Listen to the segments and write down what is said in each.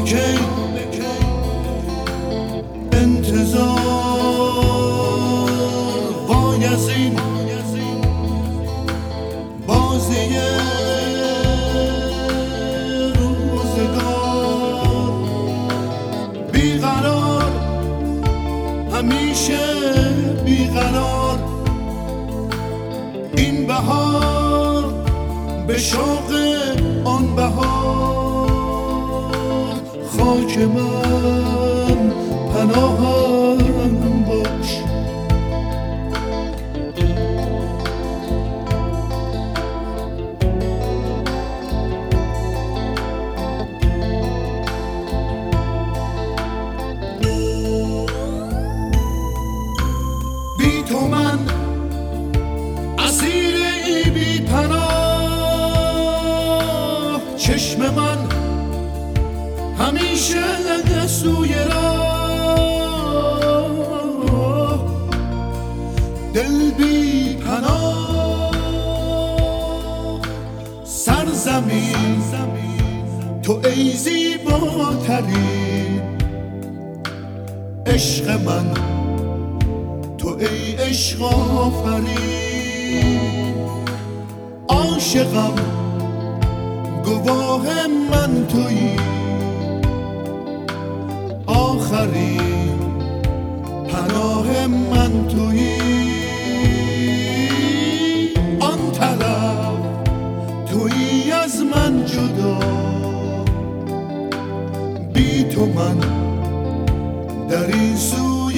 کی انتظار بایزین بازی روزگار بیقرار همیشه بیقرار این بهار به شوق آن بهار خاک من پناهم باش بی تو من اسیر ای بی پناه چشم من همیشه سوی راه دل بی پناه سرزمین تو ای زیباترین عشق من تو ای عشق آفرین عاشقم گواه من تویی آخرین پناه من تویی آن طرف تویی از من جدا بی تو من در این سوی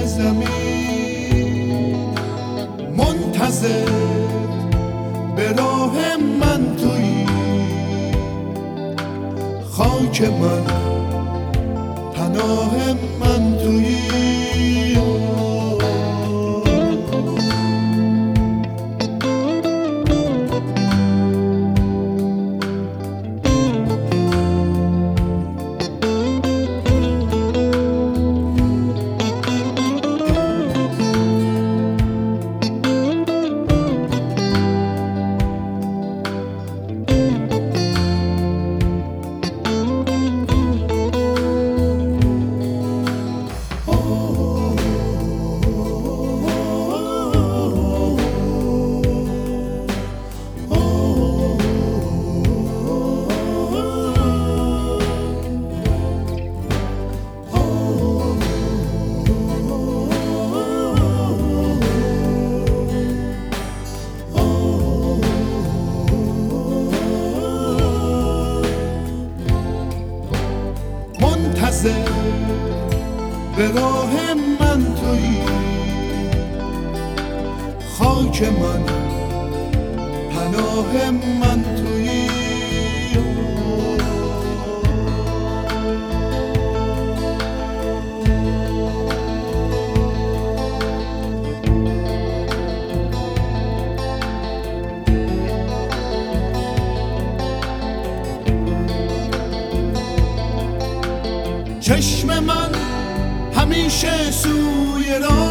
زمین منتظر به راه من تویی خاک من پناه من تویی به راه من تویی خاک من پناه من تویی چشم من همیشه سوی راه